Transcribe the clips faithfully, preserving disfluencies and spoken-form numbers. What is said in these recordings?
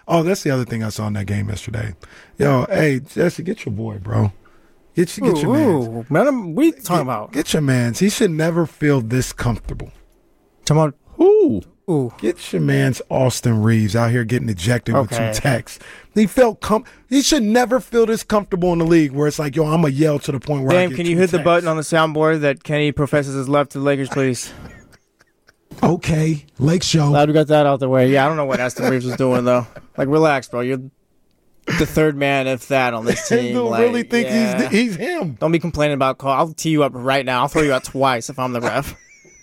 Oh, that's the other thing I saw in that game yesterday. Yo, hey, Jesse, get your boy, bro. Get, your, get your man. Man, what are you talking get, about? Get your mans. He should never feel this comfortable. Talking about who? Ooh. Get your man's Austin Reeves out here getting ejected Okay. with two techs. He felt com- He should never feel this comfortable in the league where it's like, yo, I'm going to yell to the point where I Dan, get can two you hit the techs. button on the soundboard that Kenny professes his love to the Lakers, please? Okay, Lake Show. Glad we got that out the way. Yeah, I don't know what Austin Reeves was doing, though. Like, relax, bro. You're the third man, if that, on this He team. don't Like, really think yeah. he's he's him. Don't be complaining about call. I'll tee you up right now. I'll throw you out twice if I'm the ref.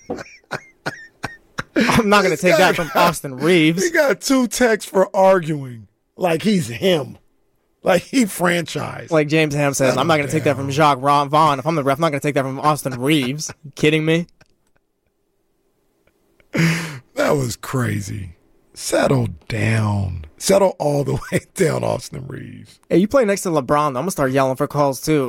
I'm not going to take that from Austin Reeves. He got two texts for arguing like he's him. Like he franchised. Like James Ham says, I'm not going to take that from Jacques Ron Vaughn. If I'm the ref, I'm not going to take that from Austin Reeves. You kidding me? That was crazy. Settle down. Settle all the way down, Austin Reeves. Hey, you play next to LeBron, I'm going to start yelling for calls, too.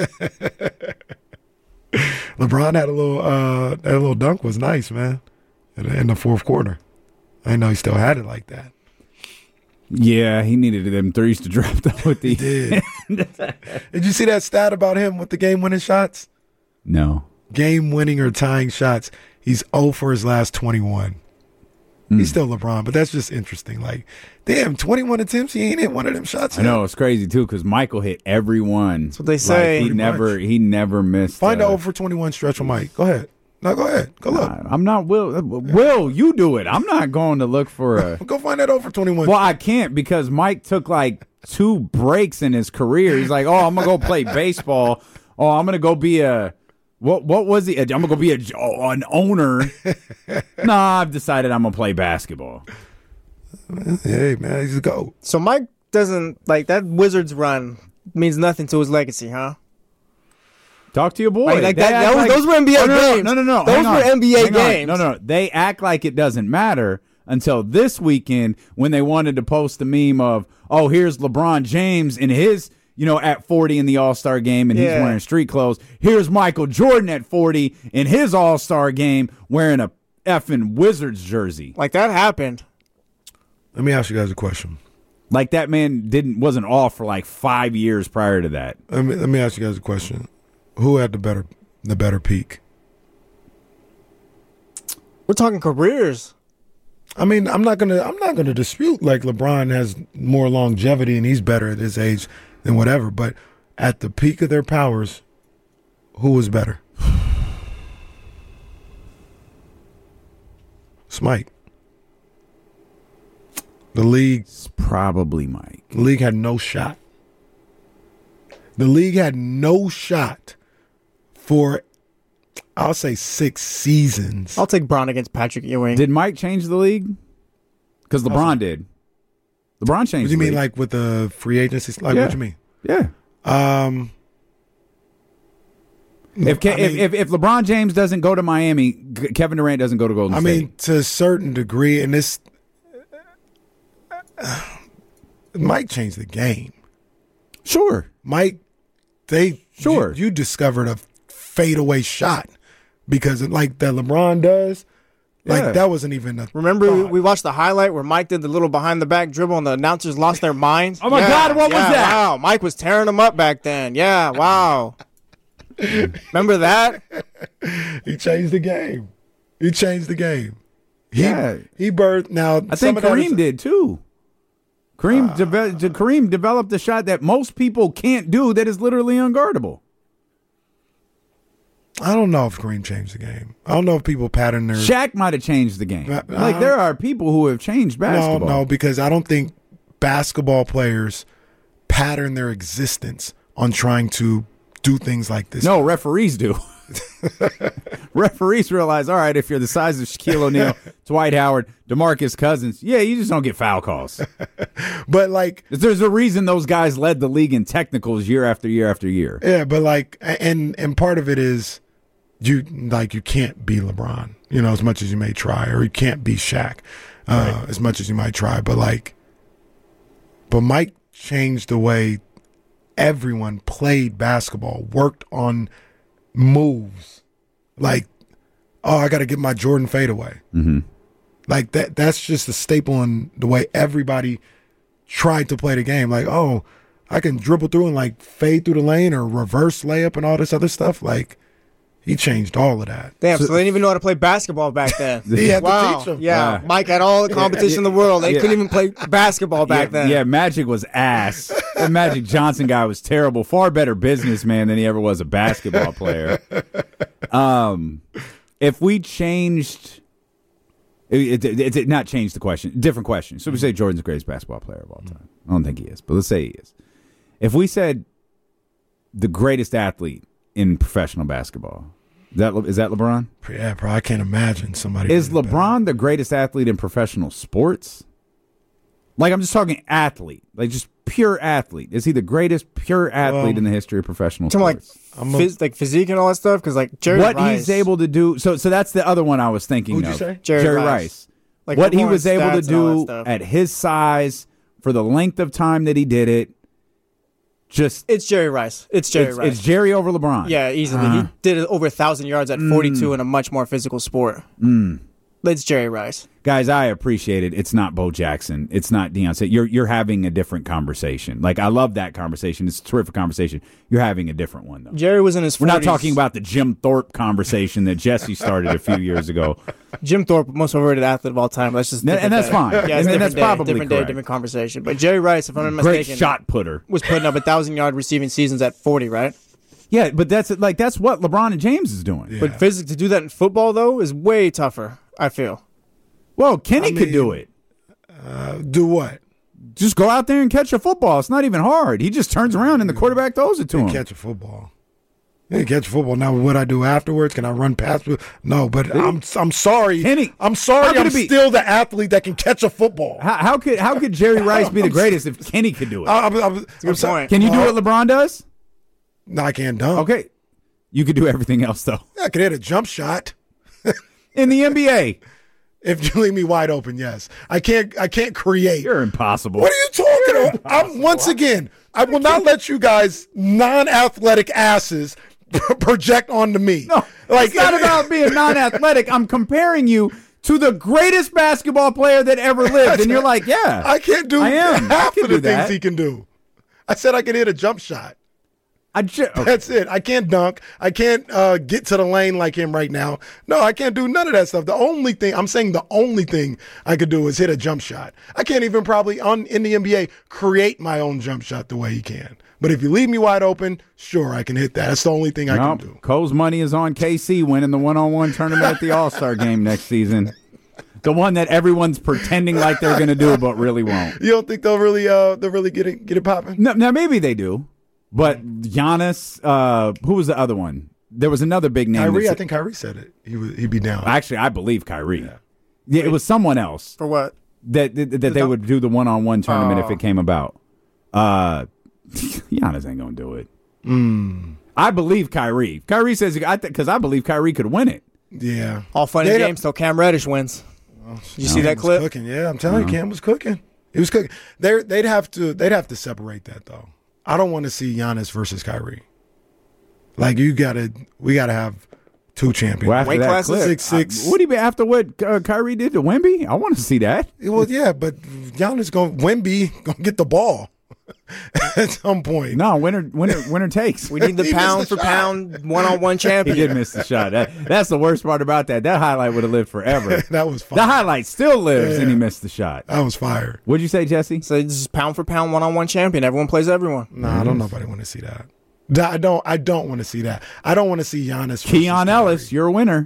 LeBron had a little uh that little dunk was nice, man. In the, in the fourth quarter. I didn't know he still had it like that. Yeah, he needed them threes to drop though with the He did. Did you see that stat about him with the game winning shots? No. Game winning or tying shots. He's zero for his last twenty-one. Mm. He's still LeBron, but that's just interesting. Like, damn, twenty-one attempts, he ain't hit one of them shots I yet. know it's crazy too because Michael hit every one. That's what they say. Like, he Pretty never much. he never missed. Find uh, the zero for twenty-one stretch from Mike. Go ahead. No, go ahead. Go look. I- I'm not Will. Will, you do it. I'm not going to look for a. Go find that zero for twenty-one. Well, I can't because Mike took like two breaks in his career. He's like, oh, I'm gonna go play baseball. Oh, I'm gonna go be a. What what was he? I'm gonna go be a oh, an owner. Nah, I've decided I'm gonna play basketball. Hey, man, he's a GOAT. So Mike doesn't, like, that Wizards run means nothing to his legacy, huh? Talk to your boy. Like, like They that, act that was, like- those were N B A Oh, no, no, games. No, no, no. Those hang were on. N B A Hang on. games. No, no. They act like it doesn't matter until this weekend when they wanted to post the meme of, oh, here's LeBron James in his, you know, at forty in the All-Star game and he's Yeah. wearing street clothes. Here's Michael Jordan at forty in his All-Star game wearing a effing Wizards jersey. Like, that happened. Let me ask you guys a question. Like that man didn't wasn't off for like five years prior to that. Let me let me ask you guys a question. Who had the better the better peak? We're talking careers. I mean, I'm not gonna I'm not gonna dispute like LeBron has more longevity and he's better at his age than whatever. But at the peak of their powers, who was better? It's Mike. The league It's probably Mike. The league had no shot. The league had no shot for, I'll say, six seasons. I'll take Bron against Patrick Ewing. Did Mike change the league? Because LeBron did. LeBron changed. What do you the mean, league. like with the free agency? Like, Yeah. what you mean? Yeah. Um, If, Ke- I if mean- if if LeBron James doesn't go to Miami, G- Kevin Durant doesn't go to Golden I State. mean, to a certain degree, and this Mike changed the game. sure. Mike, they Sure. you, you discovered a fadeaway shot because like that LeBron does. Like Yeah. that wasn't even a Remember, we, thought. we watched the highlight where Mike did the little behind-the-back dribble and the announcers lost their minds? Oh, my Yeah, God, what was yeah, that? Wow, Mike was tearing them up back then. Yeah, wow. Remember that? He changed the game. He changed the game. He, Yeah. He birthed now. I think Kareem did too. Kareem, deve- de- Kareem developed a shot that most people can't do that is literally unguardable. I don't know if Kareem changed the game. I don't know if people pattern their. Shaq might have changed the game. Uh, like there are people who have changed no, basketball. no, because I don't think basketball players pattern their existence on trying to do things like this. No, referees do. Referees realize, all right, if you're the size of Shaquille O'Neal, Dwight Howard, DeMarcus Cousins, yeah, you just don't get foul calls. But like, There's a reason those guys led the league in technicals year after year after year. yeah, but like, and and part of it is you like you can't be LeBron, you know, as much as you may try, or you can't be Shaq, uh, Right. as much as you might try. But like, but Mike changed the way everyone played basketball, worked on moves. Like, oh, I got to get my Jordan fadeaway. Mm-hmm. Like that. That's just a staple in the way everybody tried to play the game. Like, oh, I can dribble through and like fade through the lane or reverse layup and all this other stuff. Like, he changed all of that. Damn, so, so they didn't even know how to play basketball back then. He had wow. to teach them. Yeah. Yeah. Mike had all the competition in the world. They Yeah. couldn't even play basketball back yeah, then. Yeah, Magic was ass. That Magic Johnson guy was terrible. Far better businessman than he ever was a basketball player. Um, if we changed, it, it, it, it not changed the question. Different question. So we say Jordan's the greatest basketball player of all time. I don't think he is, but let's say he is. If we said the greatest athlete in professional basketball, is that is that LeBron? Yeah, bro, I can't imagine somebody. Is really LeBron the greatest athlete in professional sports? Like, I'm just talking athlete, like just pure athlete. Is he the greatest pure athlete Well, in the history of professional Talking like, sports? I'm a- phys- like physique and all that stuff? Because like Jerry What Rice, he's able to do. So, so that's the other one I was thinking Who'd of. you say? Jerry Rice. Rice. Like what he performance was able to stats and all that do stuff. at his size for the length of time that he did it. Just It's Jerry Rice. It's Jerry it's, Rice. it's Jerry over LeBron. Yeah, easily. Uh-huh. He did over a thousand yards at forty-two in a much more physical sport. Mm. It's Jerry Rice. Guys, I appreciate it. It's not Bo Jackson. It's not Deion Sanders. You're you're having a different conversation. Like, I love that conversation. It's a terrific conversation. You're having a different one, though. Jerry was in his We're forties. not talking about the Jim Thorpe conversation that Jesse started a few years ago. Jim Thorpe, most overrated athlete of all time. That's just And- and different that's day. fine. Yeah, And- it's and different that's day, probably different day, correct. different conversation. But Jerry Rice, if I'm not Great mistaken, shot putter. was putting up a thousand yard receiving seasons at forty, right? Yeah, but that's like that's what LeBron and James is doing. Yeah. But physically, to do that in football though is way tougher. I feel. Well, Kenny I could do mean- it. Uh, do what? Just go out there and catch a football. It's not even hard. He just turns around and the quarterback throws it to him. Catch a football. Yeah, catch a football. Now, what I do afterwards? Can I run past? No, but I'm I'm sorry. Kenny, I'm how sorry. could I'm it be- still the athlete that can catch a football. How, how could how could Jerry Rice be the greatest if Kenny could do it? I, I'm, I'm, I'm good sorry. point. Can you do Uh, what LeBron does? No, I can't dunk. Okay, you could do everything else though. I can hit a jump shot. In the N B A, If you leave me wide open, yes. I can't. I can't create. you're impossible. What are you talking about? I'm, once again, I will not let you guys non-athletic asses project onto me. No, like it's not about being non-athletic. I'm comparing you to the greatest basketball player that ever lived, and you're like, yeah, I can't do I am. half I can of the do things that. he can do. I said I can hit a jump shot. I ju- okay. That's it. I can't dunk. I can't uh, get to the lane like him right now. No, I can't do none of that stuff. The only thing I'm saying, the only thing I could do is hit a jump shot. I can't even probably on in the N B A create my own jump shot the way he can. But if you leave me wide open, sure, I can hit that. That's the only thing I Nope. can do. Cole's money is on K C winning the one-on-one tournament at the All-Star game next season. The one that everyone's pretending like they're going to do, but really won't. You don't think they'll really uh they'll really get it get it popping? No, now maybe they do, but Giannis, uh, who was the other one? There was another big name. Kyrie, that I said- think Kyrie said it. He would he'd be down. Actually, I believe Kyrie. Yeah, it was someone else For what? that that, that they would do the one-on-one tournament if Oh. it came about. Uh, Giannis ain't gonna do it. Mm. I believe Kyrie. Kyrie says because I believe Kyrie could win it. Yeah. All fun and They'd- games till Cam Reddish wins. Did you see that was clip? Cooking. Yeah, I'm telling you, Cam was cooking. He was cooking. They they'd have to they'd have to separate that though. I don't want to see Giannis versus Kyrie. Like you gotta we gotta have two champions. Well, after Weight that classes? clip, Six, six. I- would he be after what uh, Kyrie did to Wemby? I want to see that. Well, yeah, but Giannis going Wemby gonna get the ball at some point. No, winner, winner, winner takes. We need the He missed pound the for shot. pound one on one He champion. did miss the shot. That, that's the worst part about that. That highlight would have lived forever. That was fire. The highlight still lives, and he Yeah. missed the shot. That was fire. What'd you say, Jesse? So this is pound for pound one on one champion. Everyone plays everyone. Nah, I don't nobody want to see that. I don't. I don't want to see that. I don't want to see Giannis. versus Keon Kyrie. Ellis, you're a winner.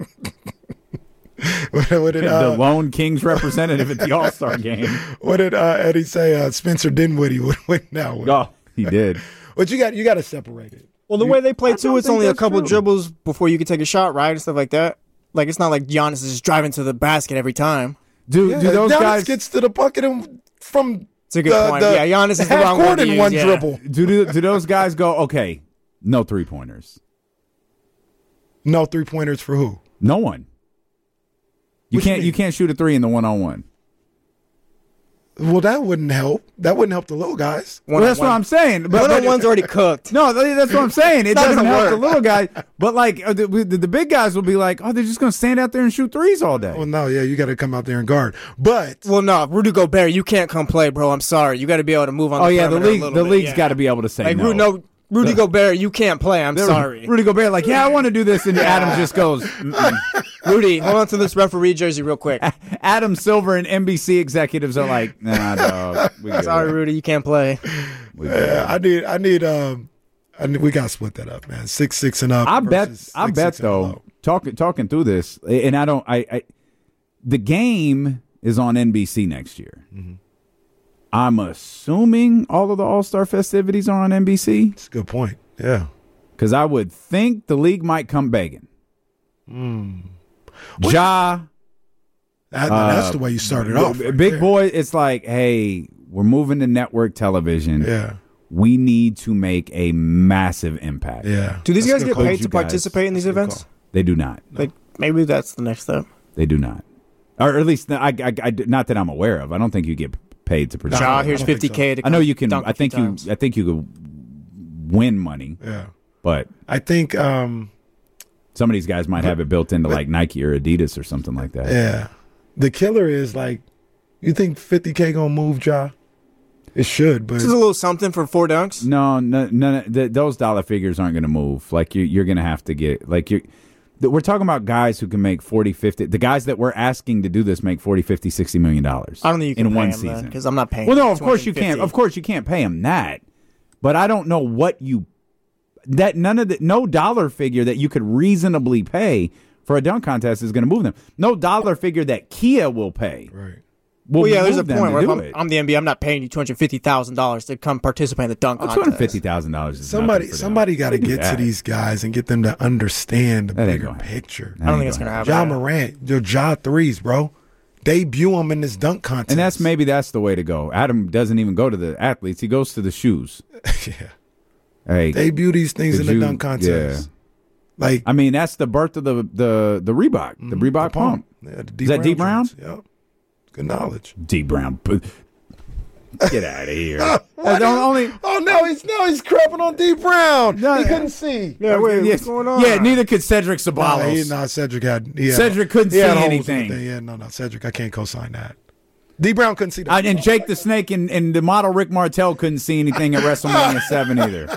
what, what did uh, the lone Kings representative at the All Star game. what did uh, Eddie say? Uh, Spencer Dinwiddie would win that one. Oh, he did. But you got you got to separate it. Well, the way they play too, don't it's think only a that's couple true. dribbles before you can take a shot, right, and stuff like that. Like it's not like Giannis is just driving to the basket every time. Do Yeah, do those Giannis guys gets to the bucket and from It's a good the, point. the Yeah, Giannis is the half wrong court one to in use, one yeah. dribble. do, do do those guys go? Okay, no three pointers. No three pointers for who? No one. You What you can't. You, mean? can't shoot a three in the one on one. Well, that wouldn't help. That wouldn't help the little guys. Well, that's what I'm saying. But, One on but one's already cooked. no, that's what I'm saying. It That doesn't doesn't help work. the little guy. But like uh, the, the, the big guys will be like, oh, they're just going to stand out there and shoot threes all day. Well, no, yeah, you got to come out there and guard. But Well, no, Rudy Gobert, you can't come play, bro. I'm sorry. You got to be able to move on. oh the yeah, the perimeter a league, little the bit, league's yeah. got to be able to say Like, no. Ru- no, Rudy Gobert, you can't play. I'm sorry. Rudy Gobert, like, yeah, I want to do this, and Adam just goes. Mm-mm. Rudy, hold on to this referee jersey real quick. Adam Silver and N B C executives are like, nah, dog. We good. Sorry, Rudy, you can't play. We good. yeah, I need, I need, um, I need, we got to split that up, man. Six, six and up. I bet. versus I six, bet six and though. below. Talking talking through this, and I don't. I, I the game is on N B C next year. Mm-hmm. I'm assuming all of the All Star festivities are on N B C That's a good point. Yeah. because I would think the league might come begging. Mm. Ja, That, that's the way you started off. b- right big there. boy. It's like, hey, we're moving to network television. Yeah. We need to make a massive impact. Yeah. Do these That's guys a get good call. paid You to guys- participate in these That's a good events? call. They do not. Like, maybe that's the next step. They do not. Or at least, I, I, I, not that I'm aware of. I don't think you get paid to participate. Ja, I here's don't think fifty K to I know you can. dunk a I think few you. times. I think you could win money, Yeah. but I think, um, some of these guys might have it built into like Nike or Adidas or something like that. yeah. The killer is like, you think fifty K going to move, Ja? It should, but This is a little something for four dunks. No, no, no. th those dollar figures aren't going to move. Like you, you're going to have to get like you. We're talking about guys who can make forty, fifty. The guys that we're asking to do this make forty, fifty, sixty million dollars. I don't think you can in pay one him season because I'm not paying. Well, no, him of course you two hundred can't. fifty. Of course you can't pay him that. But I don't know what you that none of the no dollar figure that you could reasonably pay for a dunk contest is going to move them. No dollar figure that Kia will pay. right. Will Well, yeah, there's a move them point to where if do I'm, it. I'm the N B A, I'm not paying you two hundred fifty thousand dollars to come participate in the dunk Oh, contest. two hundred fifty thousand dollars. Somebody, somebody got to They do get to that. these guys and get them to understand the That ain't bigger gonna happen. picture. I don't think it's gonna happen. Ja Morant, your Ja threes, bro. Debut him in this dunk contest. And that's maybe that's the way to go. Adam doesn't even go to the athletes; he goes to the shoes. yeah. Hey, Debut these things in could the you- dunk contest. Like I mean, that's the birth of the the the Reebok, the mhm, Reebok pump. Yeah, the D Is that D Brown? joints. Yep. Good knowledge. D Brown, but- get out of here. Uh, the only, Oh no, he's no, he's crapping on D Brown. No, he yeah. couldn't see. Yeah, wait, yeah, what's going on? Yeah, neither could Cedric No, Sabalos. he, no, Cedric had. He had Cedric couldn't he had see holes in the anything. thing. Yeah, no, no, Cedric, I can't co-sign that. D Brown couldn't see that. I, and Jake the Snake and, and the model Rick Martel couldn't see anything at WrestleMania seven either.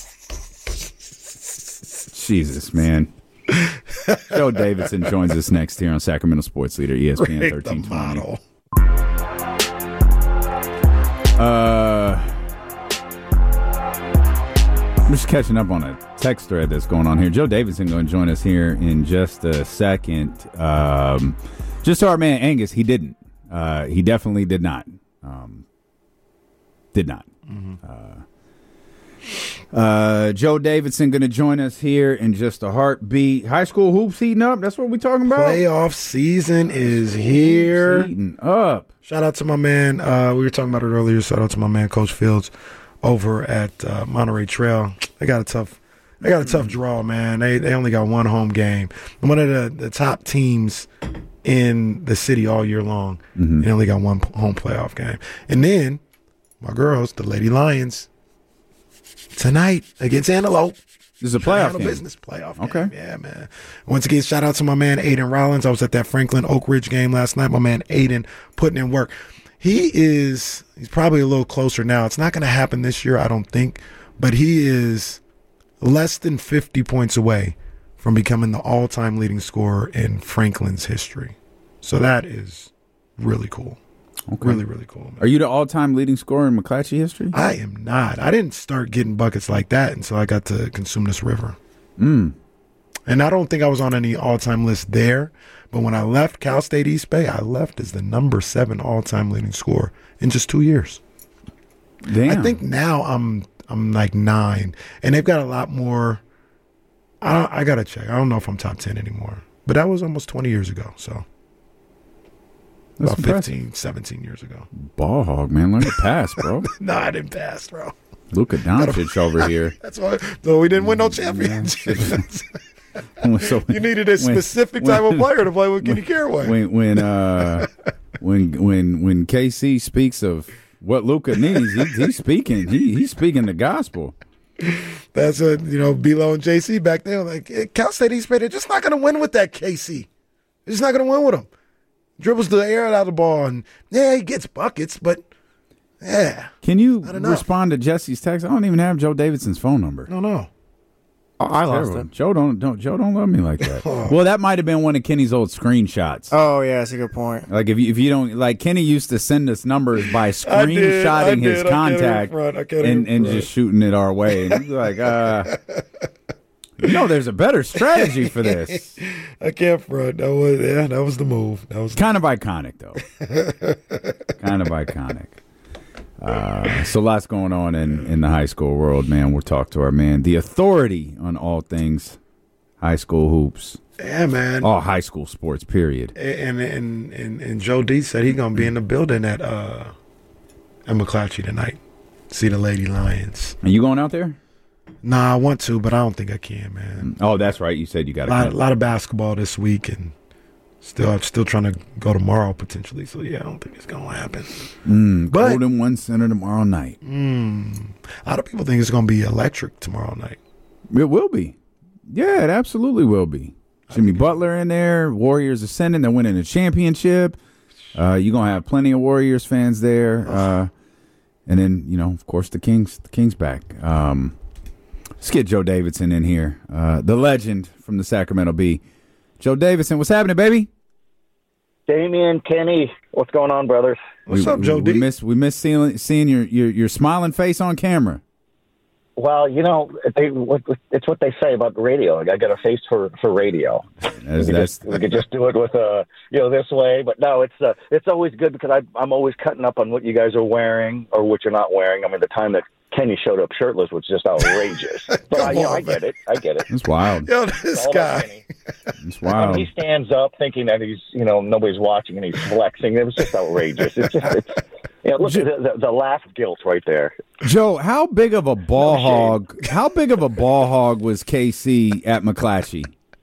Jesus, man. Joe Davidson joins us next here on Sacramento Sports Leader, E S P N Rick the thirteen twenty. model. Uh, I'm just catching up on a text thread that's going on here. Joe Davidson going to join us here in just a second. Um, just so our man Angus, he didn't. Uh, he definitely did not. Um, did not. Uh, uh, Joe Davidson going to join us here in just a heartbeat. High school hoops heating up. That's what we talking about. Playoff season is here. Heating up. Shout out to my man. Uh, we were talking about it earlier. Shout out to my man, Coach Fields, over at uh, Monterey Trail. They got a tough, they got a tough draw, man. They they only got one home game. One of the, the top teams in the city all year long. Mm-hmm. They only got one p- home playoff game. And then my girls, the Lady Lions, tonight against Antelope. This is a playoff Handle game. business playoff game. Okay. Yeah, man. Once again, shout out to my man Aiden Rollins. I was at that Franklin Oak Ridge game last night. My man Aiden putting in work. He is he's probably a little closer now. It's not going to happen this year, I don't think, but he is less than fifty points away from becoming the all-time leading scorer in Franklin's history. So that is really cool. Okay. Really, really cool. Man. Are you the all-time leading scorer in McClatchy history? I am not. I didn't start getting buckets like that until I got to consume this river. Mm. And I don't think I was on any all-time list there. But when I left Cal State East Bay, I left as the number seven all-time leading scorer in just two years. Damn. I think now I'm I'm like nine, and they've got a lot more. I don't, I gotta check. I don't know if I'm top ten anymore. But that was almost twenty years ago. So That's about impressive. fifteen, seventeen years ago. Ball hog, man. Learn to pass, bro. No, I didn't pass, bro. Luka Doncic over here. That's why. So we didn't win no championship. So You needed a when- specific when- type of player to play with Kenny Caraway. When when uh when when when K C speaks of what Luka needs, he, he's speaking. He he's speaking the gospel. That's a you know Bilo and J C back there. Like eh, Cal State East Bay, they're just not going to win with that K C. They're just not going to win with him. Dribbles the air out of the ball, and yeah, he gets buckets, but yeah. Can you respond to Jesse's text? I don't even have Joe Davidson's phone number. No, no. I lost Terrible. it. Joe don't don't Joe don't love me like that. Well, that might have been one of Kenny's old screenshots. Oh yeah, that's a good point. Like if you if you don't like Kenny used to send us numbers by screenshotting I did, I his did. contact and, and just shooting it our way. And he's like, uh, you know, there's a better strategy for this. I can't front. That was yeah, that was the move. That was the Kind of iconic though. Kind of iconic. Uh, so lots going on in, in the high school world, man. We'll talk to our man, the authority on all things high school hoops. Yeah, man. All high school sports, period. And and and, and Joe D said he's gonna be in the building at uh at McClatchy tonight. See the Lady Lions. Are you going out there? Nah, I want to, but I don't think I can, man. Oh, that's right. You said you got a lot, a lot of basketball this week, and still, I'm still trying to go tomorrow potentially. So yeah, I don't think it's gonna happen. Mm, but Golden One Center tomorrow night. Mm, a lot of people think it's gonna be electric tomorrow night. It will be. Yeah, it absolutely will be. Jimmy Butler in there. Warriors ascending. They're winning a championship. Uh, you're gonna have plenty of Warriors fans there. Uh, and then you know, of course, the Kings. The Kings back. Um, let's get Joe Davidson in here. Uh, the legend from the Sacramento Bee. Joe Davidson, what's happening, baby? Damian, Kenny, what's going on, brothers? What's we, up, Joe we, D? We miss we miss seeing seeing your, your your smiling face on camera. Well, you know, they, it's what they say about the radio. Like, I got a face for, for radio. That's, we, could that's, just, we could just do it with uh, you know, this way. But no, it's uh, it's always good because I, I'm always cutting up on what you guys are wearing or what you're not wearing. I mean, the time that Kenny showed up shirtless was just outrageous. But I, you know, I get it. I get it. It's wild. Yo, this guy. It's wild. Um, he stands up thinking that he's, you know, nobody's watching and he's flexing. It was just outrageous. It's just, it's, you know, look at the, the, the laugh guilt right there. Joe, how big of a ball No hog? How big of a ball hog was K C at McClatchy?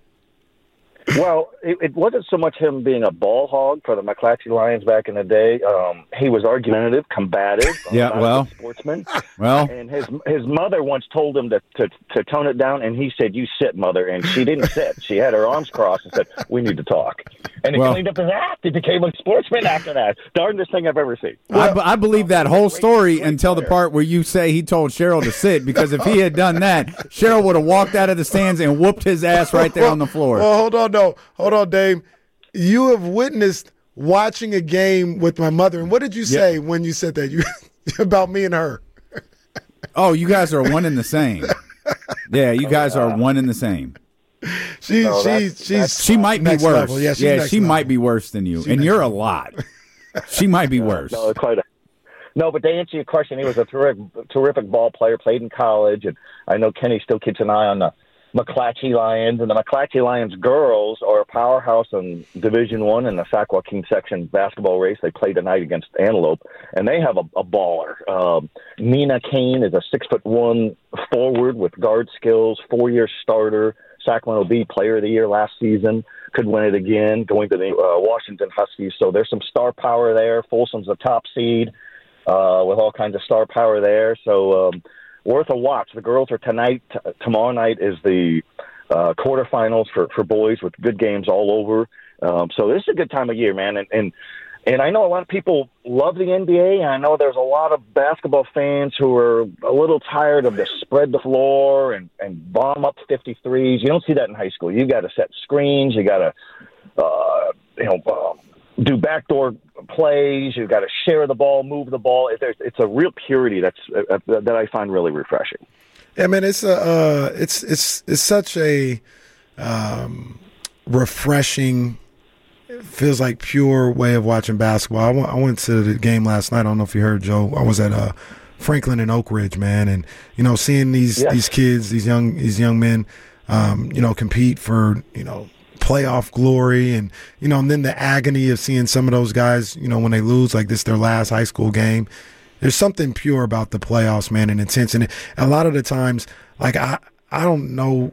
Well, it, it wasn't so much him being a ball hog for the McClatchy Lions back in the day. Um, he was argumentative, combative. Yeah, not well. a good sportsman. Well, And his his mother once told him to, to, to tone it down, and he said, "You sit, mother." And she didn't sit. She had her arms crossed and said, "We need to talk." And he Well. cleaned up his act. He became a sportsman after that. Darndest thing I've ever seen. I, b- I believe that whole story until the part where you say he told Cheryl to sit, because if he had done that, Cheryl would have walked out of the stands and whooped his ass right there on the floor. Well, hold on, no, hold on, Dame. You have witnessed watching a game with my mother, and what did you say when you said that? You about me and her? Oh, you guys are one and the same. Yeah, you guys are one and the same. She, No, she, that's- she's that's- She might be next worse. level. Yeah, she's next she level. might be worse than you, She's and next you're a level. lot. She might be worse. No, it's quite a. No, but to answer your question, he was a terrific, terrific ball player. Played in college, and I know Kenny still keeps an eye on the McClatchy Lions. And the McClatchy Lions girls are a powerhouse in Division One in the Sac Joaquin section basketball race. They play tonight against Antelope, and they have a, a baller. Um, Nina Kane is a six foot one forward with guard skills, four year starter. Sacramento Bee Player of the Year last season, could win it again, going to the uh, Washington Huskies. So there's some star power there. Folsom's a top seed uh, with all kinds of star power there. So um, worth a watch. The girls are tonight. T- tomorrow night is the uh, quarterfinals for, for boys with good games all over. Um, so this is a good time of year, man. And, and And I know a lot of people love the N B A, and I know there's a lot of basketball fans who are a little tired of the spread the floor and, and bomb up fifty-threes. You don't see that in high school. You got to set screens. You got to, uh, you know, uh, do backdoor plays. You got to share the ball, move the ball. It's, it's a real purity that's uh, that I find really refreshing. Yeah, man, it's a uh, it's it's it's such a um, refreshing. It feels like pure way of watching basketball. I went, I went to the game last night. I don't know if you heard, Joe. I was at uh, Franklin and Oak Ridge, man, and you know, seeing these Yeah. these kids, these young these young men, um, you know, compete for you know playoff glory, and you know, and then the agony of seeing some of those guys, you know, when they lose like this, their last high school game. There's something pure about the playoffs, man, and intense. And a lot of the times, like I, I don't know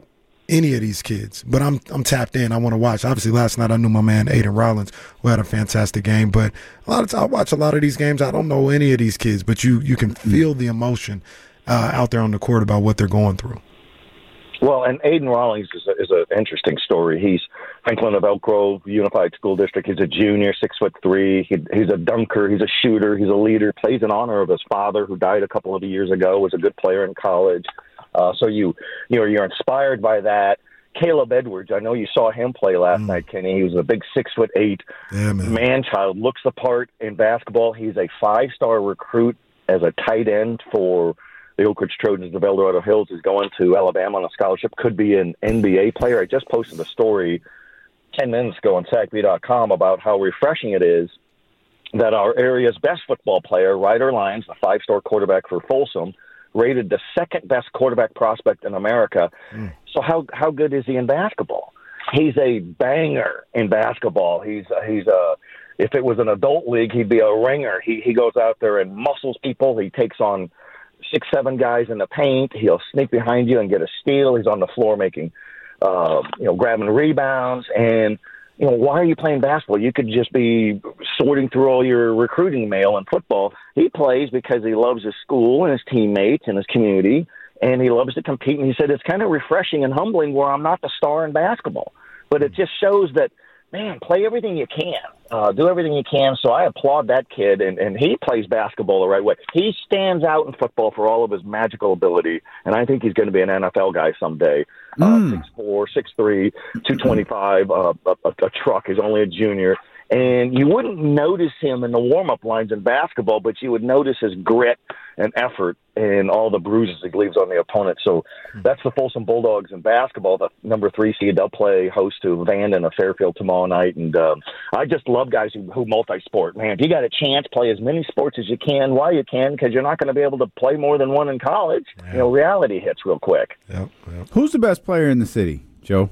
any of these kids, but I'm I'm tapped in. I want to watch. Obviously, last night I knew my man Aiden Rollins, who had a fantastic game. But a lot of times I watch a lot of these games. I don't know any of these kids, but you you can feel the emotion uh, out there on the court about what they're going through. Well, and Aiden Rawlings is a, is an interesting story. He's Franklin of Elk Grove Unified School District. He's a junior, six foot three. He, he's a dunker. He's a shooter. He's a leader. Plays in honor of his father, who died a couple of years ago. Was a good player in college. Uh, so you you know you're inspired by that. Caleb Edwards, I know you saw him play last mm. night, Kenny. He was a big six foot eight yeah, man. man child. Looks the part in basketball. He's a five star recruit as a tight end for the Oak Ridge Trojans of El Dorado Hills. Is going to Alabama on a scholarship. Could be an N B A player. I just posted a story ten minutes ago on sac b dot com about how refreshing it is that our area's best football player, Ryder Lyons, the five-star quarterback for Folsom, rated the second-best quarterback prospect in America. Mm. So how how good is he in basketball? He's a banger in basketball. He's he's a if it was an adult league, he'd be a ringer. He he goes out there and muscles people. He takes on six, seven guys in the paint. He'll sneak behind you and get a steal. He's on the floor making, uh, you know, grabbing rebounds. And, you know, why are you playing basketball? You could just be sorting through all your recruiting mail in football. He plays because he loves his school and his teammates and his community, and he loves to compete. And he said, it's kind of refreshing and humbling where I'm not the star in basketball. But it just shows that, man, play everything you can. Uh, do everything you can. So I applaud that kid, and, and he plays basketball the right way. He stands out in football for all of his magical ability, and I think he's going to be an N F L guy someday. Mm. Uh, six four, six three, two twenty-five, uh, a, a, a truck. He's only a junior. And you wouldn't notice him in the warm-up lines in basketball, but you would notice his grit and effort and all the bruises he leaves on the opponent. So that's the Folsom Bulldogs in basketball, the number three seed. They'll play host to Vanden of Fairfield tomorrow night. And um, I just love guys who, who multi-sport. Man, if you got a chance, play as many sports as you can while you can, because you're not going to be able to play more than one in college. Yeah. You know, reality hits real quick. Yep, yep. Who's the best player in the city, Joe?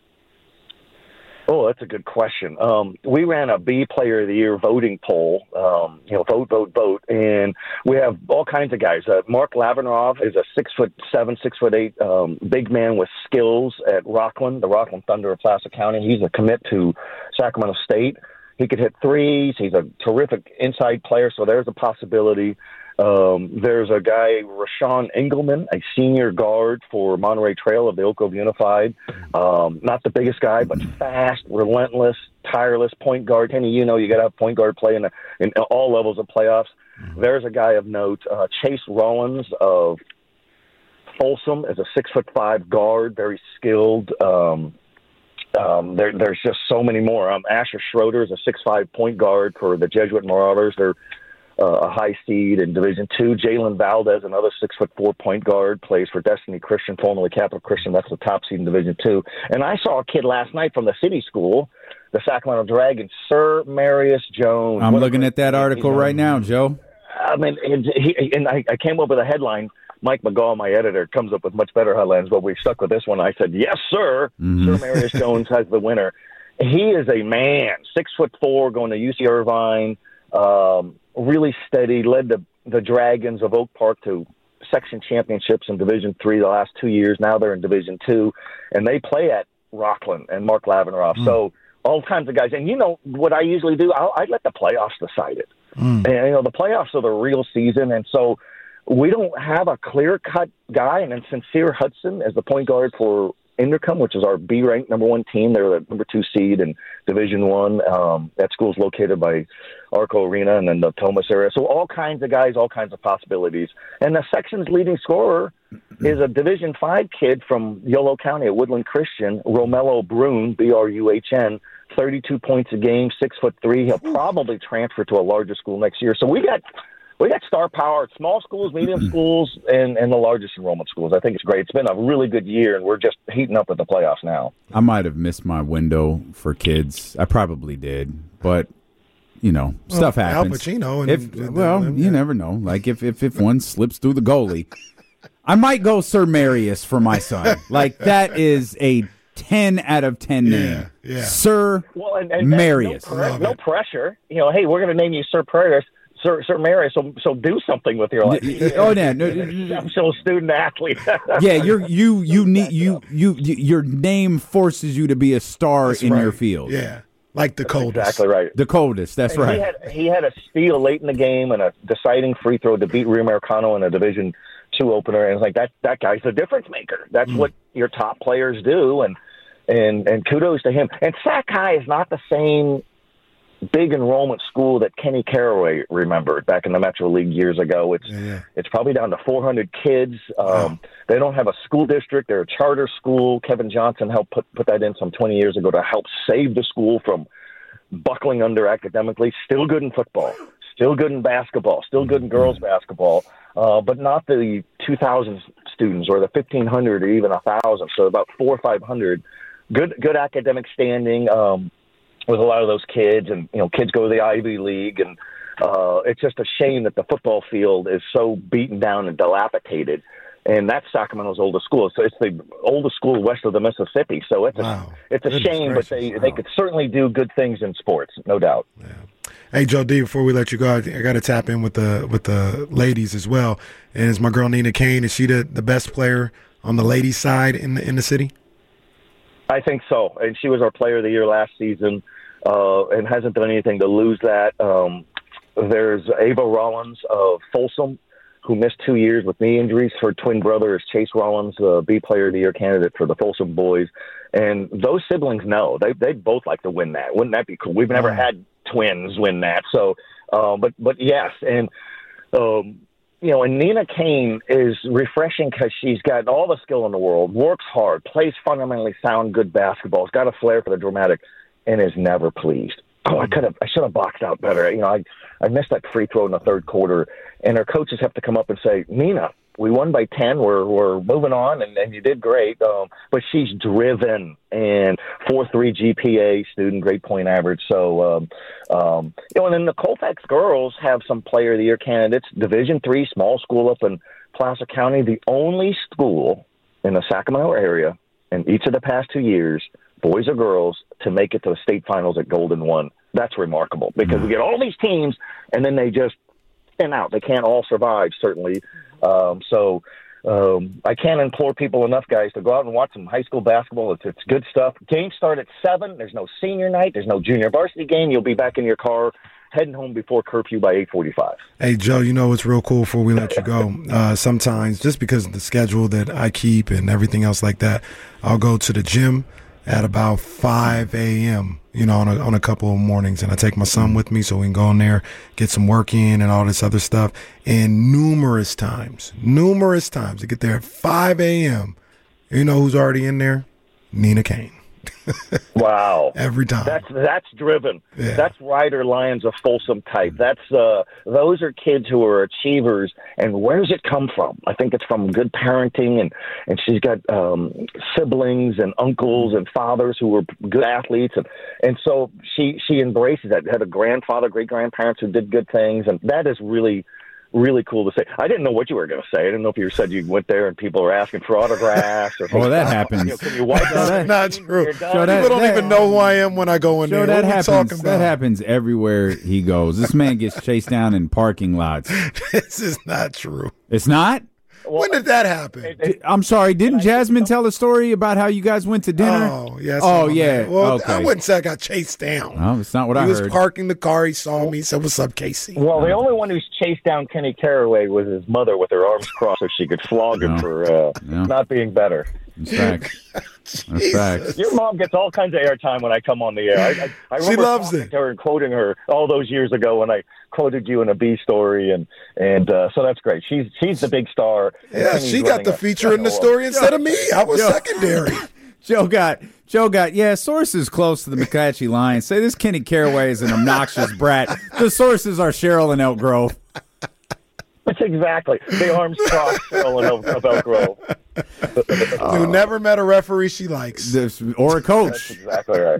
Oh, that's a good question. Um, we ran a B Player of the Year voting poll, um, you know, vote, vote, vote, and we have all kinds of guys. Uh, Mark Lavinroff is a six foot seven, six foot eight um, big man with skills at Rockland, the Rockland Thunder of Placer County. He's a commit to Sacramento State. He could hit threes. He's a terrific inside player, so there's a possibility. Um, there's a guy, Rashawn Engelman, a senior guard for Monterey Trail of the Oak Grove Unified. Um, not the biggest guy, but fast, relentless, tireless point guard. Kenny, you know you got to have point guard play in, the, in all levels of playoffs. Mm-hmm. There's a guy of note, uh, Chase Rollins of Folsom, is a six foot five guard, very skilled. Um, um, there, there's just so many more. Um, Asher Schroeder is a six five point guard for the Jesuit Marauders. They're Uh, a high seed in Division Two. Jalen Valdez, another six foot four point guard, plays for Destiny Christian, formerly Capital Christian. That's the top seed in Division Two. And I saw a kid last night from the city school, the Sacramento Dragons, Sir Marius Jones. I'm what looking at that article right now, Joe. I mean, and, he, and I, I came up with a headline. Mike McGaw, my editor, comes up with much better headlines, but we stuck with this one. I said, yes, sir. Mm-hmm. Sir Marius Jones has the winner. He is a man, six foot four, going to U C Irvine. Um, really steady, led the, the Dragons of Oak Park to section championships in Division Three the last two years. Now they're in Division Two, and they play at Rockland and Mark Lavinroff. Mm. So all kinds of guys. And you know what I usually do? I'll, I let the playoffs decide it. Mm. And, you know, the playoffs are the real season, and so we don't have a clear-cut guy. And then Sincere Hudson as the point guard for Inderkum, which is our B-ranked number one team. They're the number two seed in Division One. Um, that school's located by Arco Arena and then the Thomas area. So all kinds of guys, all kinds of possibilities. And the section's leading scorer is a Division Five kid from Yolo County at Woodland Christian, Romello Brune, B R U H N, thirty-two points a game, six foot three. He'll probably transfer to a larger school next year. So we got we got star power at small schools, medium schools, and, and the largest enrollment schools. I think it's great. It's been a really good year, and we're just heating up at the playoffs now. I might have missed my window for kids. I probably did, but you know, well, stuff happens. Al Pacino. And, if, and, well, and, you yeah. never know. Like if, if, if one slips through the goalie, I might go Sir Marius for my son. Like that is a ten out of ten yeah, name. Yeah. Sir well, and, and, Marius. No, pre- no pressure. You know, hey, we're going to name you Sir Marius. Sir, Sir Mary, so so do something with your life. Oh, yeah, no, Exceptional student athlete. yeah, you're you you need you you your name forces you to be a star That's in right. your field. Yeah, like the coldest. Exactly right. The coldest. That's And right. He had he had a steal late in the game and a deciding free throw to beat Rio Americano in a Division Two opener, and it's like that that guy's a difference maker. That's Mm. what your top players do, and and and kudos to him. And Sac High is not the same big enrollment school that Kenny Caraway remembered back in the Metro League years ago. It's Yeah, yeah. it's probably down to four hundred kids. Um, Wow. They don't have a school district; they're a charter school. Kevin Johnson helped put put that in some twenty years ago to help save the school from buckling under academically. Still good in football, still good in basketball, still good in girls basketball, uh, but not the two thousand students or the fifteen hundred or even one thousand. So about four or five hundred. Good good academic standing. Um, with a lot of those kids, and you know, kids go to the Ivy League, and uh, it's just a shame that the football field is so beaten down and dilapidated. And that's Sacramento's oldest school. So it's the oldest school west of the Mississippi. So it's a, Wow. it's a Goodness shame, gracious. but they Wow. they could certainly do good things in sports, no doubt. Hey, Joe D, before we let you go, I, I got to tap in with the with the ladies as well. And is my girl Nina Kane, is she the, the best player on the ladies' side in the in the city? I think so. And she was our player of the year last season, uh, and hasn't done anything to lose that. Um, there's Ava Rollins of Folsom, who missed two years with knee injuries. Her twin brother is Chase Rollins, uh, B player of the year candidate for the Folsom boys. And those siblings know they they both like to win that. Wouldn't that be cool? We've never had twins win that. So, uh, but but yes, and um, you know, and Nina Kane is refreshing because she's got all the skill in the world, works hard, plays fundamentally sound, good basketball, has got a flair for the dramatic, and is never pleased. Oh, I could have, I should have boxed out better. You know, I, I missed that free throw in the third quarter, and her coaches have to come up and say, Nina, we won by ten. We're we're moving on, and, and you did great. Um, but she's driven and four point three G P A student, great point average. So, um, um, you know, and then the Colfax girls have some Player of the Year candidates. Division three, small school up in Placer County, the only school in the Sacramento area in each of the past two years, boys or girls, to make it to the state finals at Golden One. That's remarkable because we get all these teams, and then they just thin out. They can't all survive, certainly. Um, so um, I can't implore people enough, guys, to go out and watch some high school basketball. It's, it's good stuff. Games start at seven. There's no senior night. There's no junior varsity game. You'll be back in your car heading home before curfew by eight forty-five. Hey, Joe, you know what's real cool before we let you go? Uh, sometimes, just because of the schedule that I keep and everything else like that, I'll go to the gym at about five a.m., you know, on a, on a couple of mornings. And I take my son with me so we can go in there, get some work in and all this other stuff. And numerous times, numerous times, I get there at five a.m., you know who's already in there? Nina Kane. Wow. Every time. That's that's driven. Yeah. That's Ryder Lyons of Folsom type. That's uh, those are kids who are achievers. And where does it come from? I think it's from good parenting, and, and she's got um, siblings and uncles and fathers who were good athletes, and and so she she embraces that. Had a grandfather, great grandparents who did good things, and that is really. Really cool to say. I didn't know what you were going to say. I didn't know if you said you went there and people were asking for autographs or. Oh, that happens. You know, can you wipe down That's not true. You're done. So that- People don't that- even know who I am when I go in Joe, there. that What are we happens. talking about? That happens everywhere he goes. This man gets chased down in parking lots. This is not true. It's not? When did that happen? It- it- I'm sorry. Didn't Jasmine tell a story about how you guys went to dinner? Oh, yes. Oh, I'm a yeah. man. Well, Okay. I wouldn't say I got chased down. No, it's not what he I was heard. parking the car. He saw me. He said, "What's up, Casey?" Well, the only one who's chased down Kenny Caraway was his mother with her arms crossed so she could flog him No. for uh, No. not being better. That's fact. That's fact. Your mom gets all kinds of airtime when I come on the air. I, I, I She remember loves talking it. to her and quoting her all those years ago when I quoted you in a B story, and and uh, so that's great. She's she's the big star. Yeah, Kenny's she got running the a- feature in the story instead of me. I was secondary. Joe got Joe got yeah. Sources close to the McClatchy Lions say this Kenny Caraway is an obnoxious brat. The sources are Cheryl and Elk Grove. That's exactly the arms crossed Cheryl and of Elk Grove. Who never met a referee she likes. This, or a That's coach. exactly right.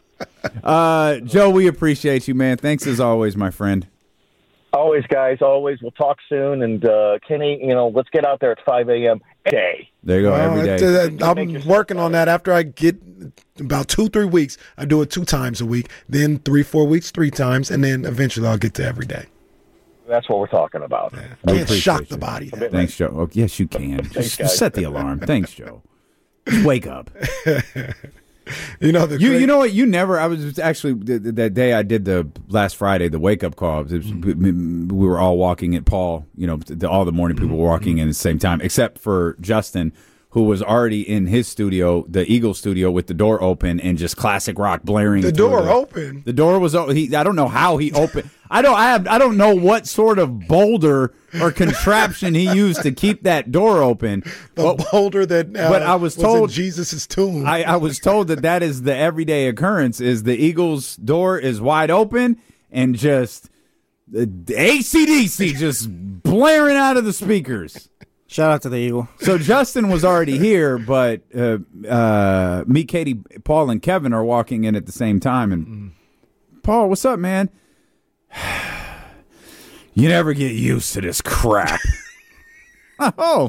Uh, Joe, we appreciate you, man. Thanks as always, my friend. Always, guys. Always. We'll talk soon. And uh, Kenny, you know, let's get out there at five a.m. day. There you go. Well, every it- day. uh, I'm working on that. After I get about two, three weeks, I do it two times a week. Then three, four weeks, three times, and then eventually I'll get to every day. That's what we're talking about. Yeah. We Can't appreciate shock you. the body. that Thanks, Joe. Oh, yes, you can. Just guys. set the alarm. Thanks, Joe. Just wake up. You know the You cra- you know what? You never. I was actually th- th- that day I did the last Friday the wake up call. It was- Mm-hmm. We were all walking at Paul. You know, the, all the morning people were walking in at the same time, except for Justin, who was already in his studio, the Eagle studio, with the door open and just classic rock blaring. the through door the- open. The door was open. He, I don't know how he opened. I don't. I have. I don't know what sort of boulder or contraption he used to keep that door open. The But- boulder that uh, but I was in told- Jesus' tomb. I, I was told that that is the everyday occurrence. Is the Eagles' door is wide open and just the A C D C just blaring out of the speakers. Shout out to the Eagle. So Justin was already here, but uh, uh, me, Katie, Paul, and Kevin are walking in at the same time. And Paul, what's up, man? You never get used to this crap. oh,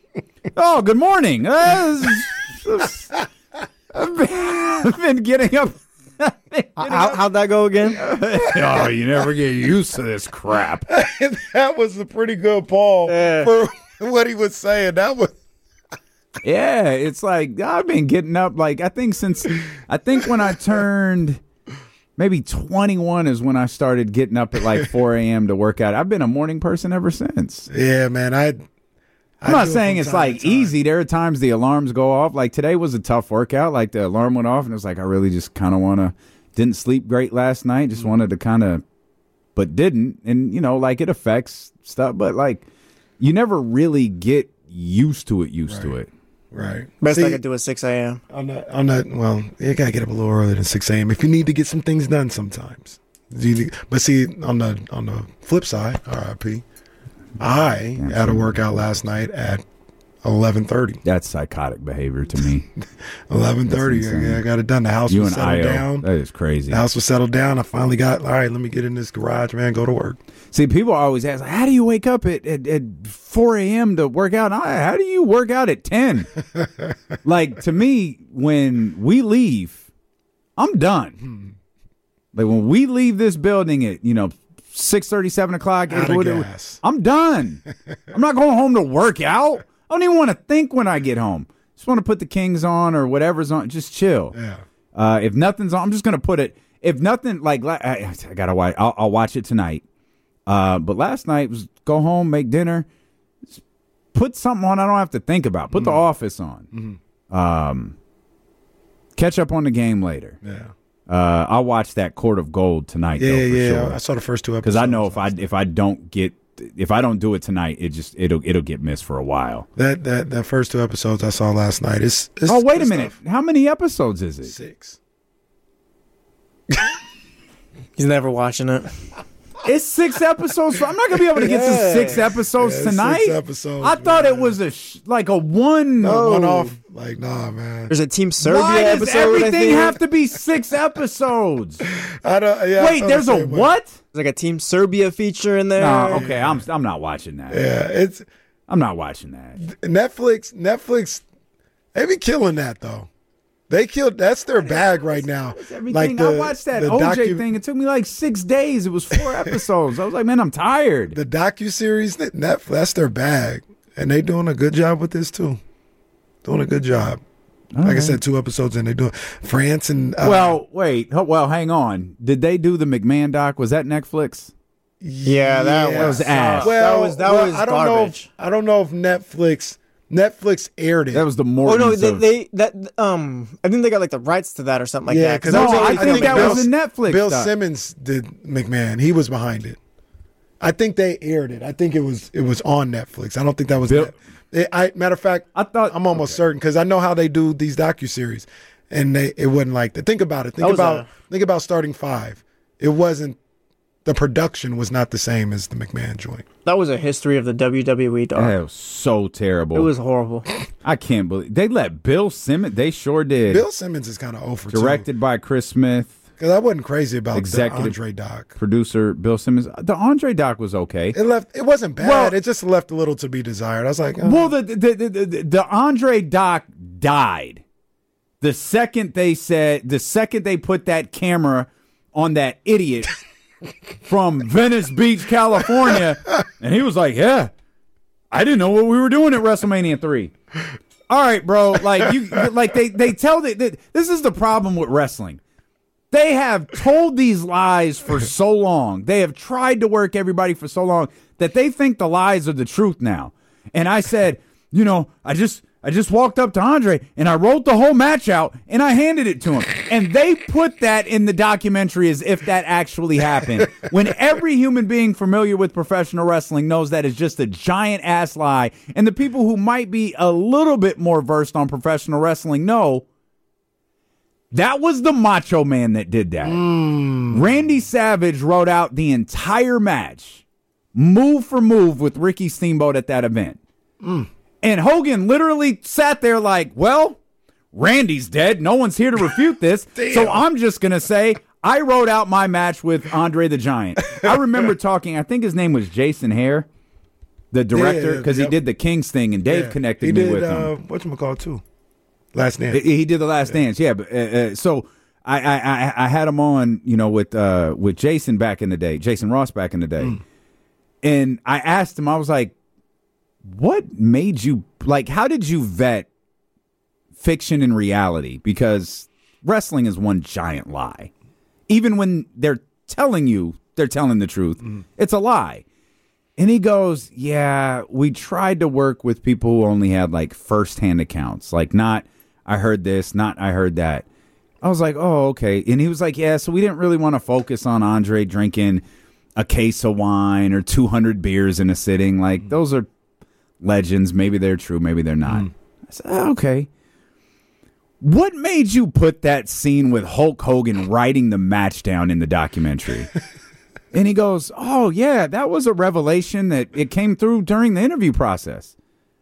oh, good morning. Uh, this is- I've, been, I've been getting up. How, how'd that go again? Oh, you never get used to this crap. That was a pretty good Paul Yeah. for what he was saying. That was Yeah, it's like I've been getting up like I think since I think when I turned maybe twenty-one is when I started getting up at like four a.m. to work out. I've been a morning person ever since. yeah, man. I. I'm not saying it's like easy. There are times the alarms go off. Like today was a tough workout. Like the alarm went off and it was like I really just kind of want to. Didn't sleep great last night. Just wanted to kind of, but didn't. And you know, like it affects stuff. But like, you never really get used to it. Used to Right. it. Right. Best See, I could do is six a.m. On that, on that, well, you gotta get up a little earlier than six a.m. if you need to get some things done. Sometimes, You need- but see, on the on the flip side, R I P, I had a workout last night at eleven thirty. That's psychotic behavior to me. Eleven thirty. That's insane. Yeah, I got it done. The house You was and I settled O. down. That is crazy. The house was settled down. I finally got. All right, let me get in this garage, man. Go to work. See, people always ask, how do you wake up at, at, at four a.m. to work out? And I, how do you work out at ten? Like, to me, when we leave, I'm done. Like, when we leave this building at, you know, six thirty, seven o'clock, Out of whatever, gas. I'm done. I'm not going home to work out. I don't even want to think when I get home. Just want to put the Kings on or whatever's on. Just chill. Yeah. Uh, if nothing's on, I'm just going to put it. If nothing, like, la- I, I got to watch. I'll, I'll watch it tonight. Uh, but last night was go home, make dinner, just put something on I don't have to think about. Put Mm-hmm. The Office on. Um, catch up on the game later. Yeah. Uh, I'll watch that Court of Gold tonight. Yeah, though, for yeah. sure. I saw the first two episodes. Because I know if I if I don't get if I don't do it tonight, it just it'll it'll get missed for a while. that that that first two episodes I saw last night. It's, it's Oh, wait a it's minute! tough. How many episodes is it? Six. He's never watching it. It's six episodes. I'm not gonna be able to get to Yeah. six episodes Yeah, it's tonight. Six episodes. I thought it man. was a sh- like a one. one off. Like nah, man. There's a Team Serbia Why does episode. I everything think. have to be six episodes? I don't. Yeah, I Wait, felt there's the a same way. what? There's like a Team Serbia feature in there. No, okay, I'm I'm not watching that. Yeah, it's I'm not watching that. Netflix. Netflix. They be killing that though. They killed. That's their bag right now. Everything. Like the, I watched that the O J docu- thing. It took me like six days. It was four episodes. I was like, man, I'm tired. The docu series. Netflix. That's their bag, and they doing a good job with this too. Doing a good job. Like I right. said, two episodes in, they do it. France and uh, Well, wait. ho- Well, hang on. Did they do the McMahon doc? Was that Netflix? Yeah, that yeah. was ass. Well, that was that well, was I don't garbage. know. If, I don't know if Netflix Netflix aired it. That was the Oh Mortons. no, they, of- they that um I think they got like the rights to that or something like Yeah, that. 'cause no, that was I only- think, I think that Bill- was a Netflix. Bill doc. Simmons did McMahon. He was behind it. I think they aired it. I think it was it was on Netflix. I don't think that was. Bill- Net- it, I matter of fact, I thought- I'm almost certain because I know how they do these docuseries, and they it wasn't like that. Think about it. Think That was about a- think about Starting Five. It wasn't. The production was not the same as the McMahon joint. That was a history of the W W E dog. That was so terrible. It was horrible. I can't believe they let Bill Simmons. They sure did. Bill Simmons is kind of over Directed by Chris Smith, because I wasn't crazy about Executive- the Andre doc. producer Bill Simmons. The Andre doc was okay. It left. It wasn't bad. Well- it just left a little to be desired. I was like, oh. Well, the the, the the the Andre doc died the second they said the second they put that camera on that idiot from Venice Beach, California. And he was like, yeah, I didn't know what we were doing at WrestleMania three. All right, bro. Like you, like they, they tell that this is the problem with wrestling. They have told these lies for so long. They have tried to work everybody for so long that they think the lies are the truth now. And I said, you know, I just I just walked up to Andre and I wrote the whole match out and I handed it to him. And they put that in the documentary as if that actually happened. When every human being familiar with professional wrestling knows that is just a giant ass lie. And the people who might be a little bit more versed on professional wrestling know that was the Macho Man that did that. Mm. Randy Savage wrote out the entire match, move for move, with Ricky Steamboat at that event. Mm. And Hogan literally sat there like, well, Randy's dead. No one's here to refute this. So I'm just going to say I wrote out my match with Andre the Giant. I remember talking, I think his name was Jason Hare, the director, because yeah, yep. he did the Kings thing, and Dave yeah. connected he me did, with uh, him. Whatchamacallit, too? Last Dance. He, he did the Last yeah. Dance, yeah. But, uh, uh, so I, I, I, I had him on, you know, with uh, with Jason back in the day, Jason Ross back in the day. Mm. And I asked him, I was like, what made you, like, how did you vet fiction and reality? Because wrestling is one giant lie. Even when they're telling you they're telling the truth, mm. it's a lie. And he goes, yeah, we tried to work with people who only had, like, firsthand accounts. Like, not, I heard this, not, I heard that. I was like, oh, okay. And he was like, yeah, so we didn't really want to focus on Andre drinking a case of wine or two hundred beers in a sitting. Like, those are legends. Maybe they're true, maybe they're not. Mm. I said, oh, okay. What made you put that scene with Hulk Hogan writing the match down in the documentary? And he goes, oh, yeah, that was a revelation that it came through during the interview process.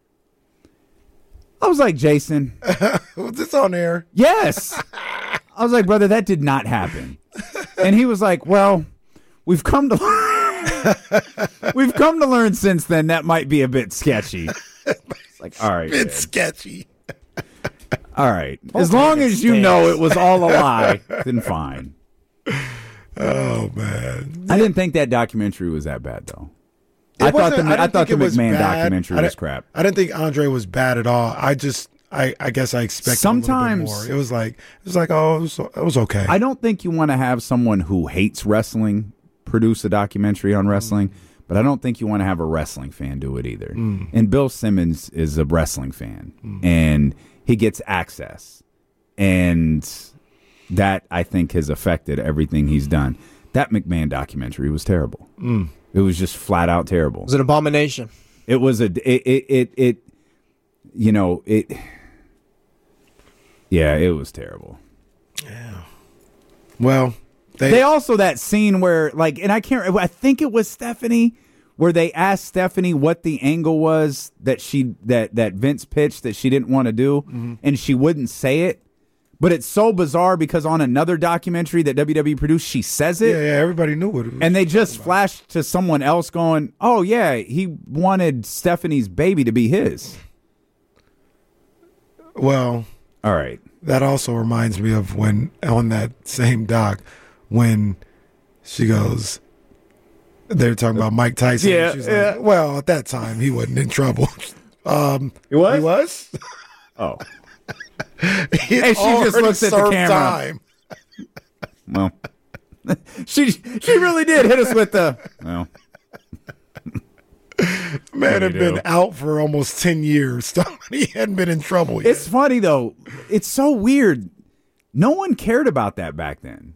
I was like, Jason. Was this on air? Yes. I was like, brother, that did not happen. And he was like, well, we've come to we've come to learn since then that might be a bit sketchy. It's like, all right. It's sketchy. All right. As long as you know it was all a lie, then fine. Oh, man. I didn't think that documentary was that bad, though. I thought the, I, I thought the McMahon documentary was crap. I didn't think Andre was bad at all. I just, I, I guess I expected Sometimes, a little bit more. It was like, it was like, oh, it was, it was okay. I don't think you want to have someone who hates wrestling produce a documentary on wrestling, mm. but I don't think you want to have a wrestling fan do it either. Mm. And Bill Simmons is a wrestling fan, mm. and he gets access, and that, I think, has affected everything he's done. That McMahon documentary was terrible. Mm. It was just flat out terrible. It was an abomination. It was a it it it, it you know it. Yeah, it was terrible. Yeah. Well, they, they also that scene where like, and I can't. I think it was Stephanie, where they asked Stephanie what the angle was that she that that Vince pitched that she didn't want to do, mm-hmm. and she wouldn't say it. But it's so bizarre because on another documentary that W W E produced, she says it. Yeah, yeah, everybody knew what it was. And they just flashed to someone else going, oh, yeah, he wanted Stephanie's baby to be his. Well, all right. That also reminds me of when, on that same doc, when she goes, they were talking about Mike Tyson. Yeah, she's yeah. Like, well, at that time, he wasn't in trouble. Um, he was? He was? Oh. And she just looks at the camera. Time. Well, she she really did hit us with the well. Man had been out for almost ten years. He hadn't been in trouble yet. It's funny though. It's so weird. No one cared about that back then.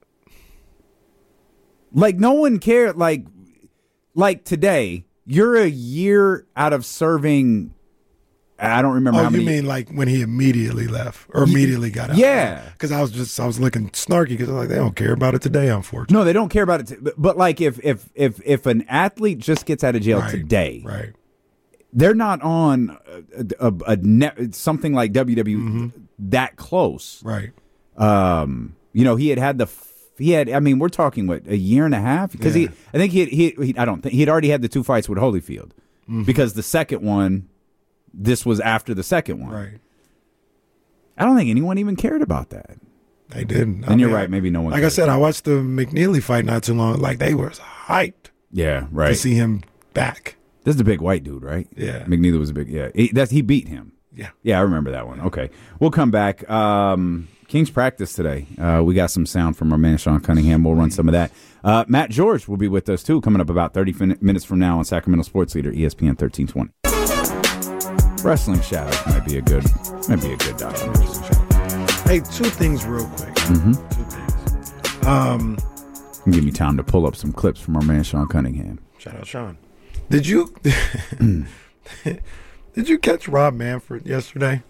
Like no one cared. Like like today, you're a year out of serving. I don't remember oh, how many. You mean like when he immediately left or immediately got out? Yeah. Because I was just, I was looking snarky because like, they don't care about it today, unfortunately. No, they don't care about it. T- but, but like if, if, if, if an athlete just gets out of jail right, today, right. they're not on a, a, a net, something like W W E mm-hmm. that close. Right. Um, you know, he had had the, he had, I mean, we're talking what, a year and a half? Because yeah. he, I think he, had, he, he, I don't think, he'd already had the two fights with Holyfield mm-hmm. because the second one, this was after the second one. Right. I don't think anyone even cared about that. They didn't. And you're right. Maybe no one. Like cared. I said, I watched the McNeely fight not too long. Like they were hyped Yeah, right. to see him back. This is the big white dude, right? Yeah. McNeely was a big. Yeah, he, that's he beat him. Yeah. Yeah, I remember that one. Okay, we'll come back. Um, Kings practice today. Uh, we got some sound from our man Sean Cunningham. We'll run some of that. Uh, Matt George will be with us too, coming up about thirty fin- minutes from now on Sacramento Sports Leader E S P N thirteen twenty. Wrestling Shadows might be a good, might be a good documentary. Hey, two things real quick. Mm-hmm. Two things. Um, Give me time to pull up some clips from our man Sean Cunningham. Shout out Sean. Did you did you catch Rob Manfred yesterday?